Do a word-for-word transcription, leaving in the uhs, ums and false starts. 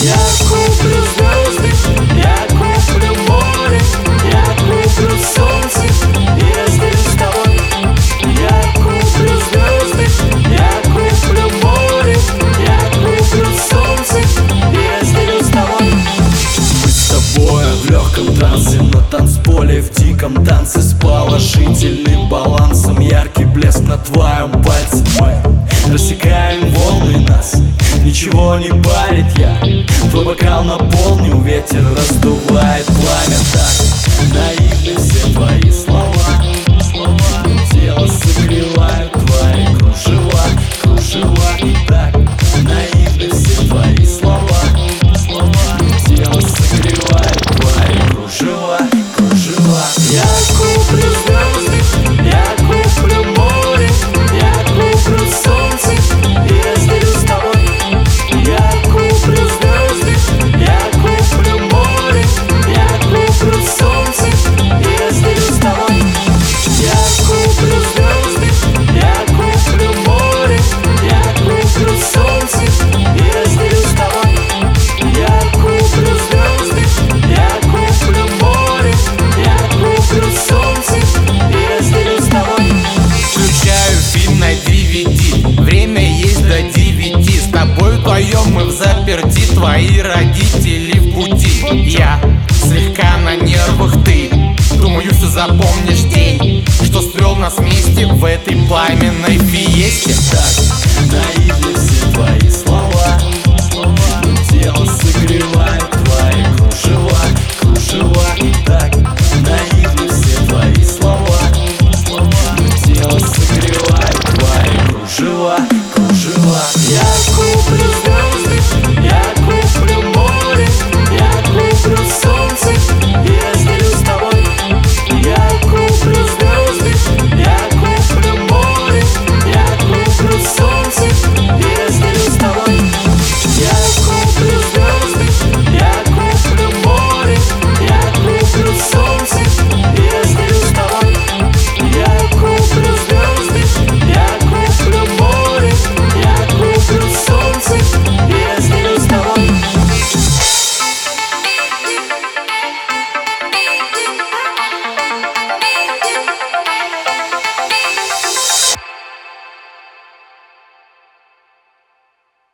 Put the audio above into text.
Я куплю звезды, я куплю море, я куплю солнце и разделю с тобой. Я куплю звезды, я куплю море, я куплю солнце и разделю с тобой. Мы с тобой в легком трансе, на танцполе в диком танце, с положительным балансом. Яркий блеск на твоем пальце. Мы рассекаем волны нас, ничего не парит я. Твой бокал наполнил, ветер раздувает пламя. Так наивны все твои слова, слова. Тело согревают твои кружева, кружева. Так наивны все твои слова, слова. Тело согревает твои кружева, кружева. Я куплю звезды, я куплю море, я куплю солнце и разделю с тобой. Я куплю звезды, я куплю море, я куплю солнце и разделю с тобой. Я куплю звезды, я куплю море, я куплю солнце и разделю с тобой. Я куплю звезды, я куплю море, я куплю солнце и разделю с тобой. Включаю фильм на ди ви ди, время есть до девяти. С тобой вдвоем мы в заперти, твои родители в пути. Я слегка на нервах, ты, думаю, все запомнишь день, что свел нас вместе в этой пламенной фиесте. Так наивны все твои слова,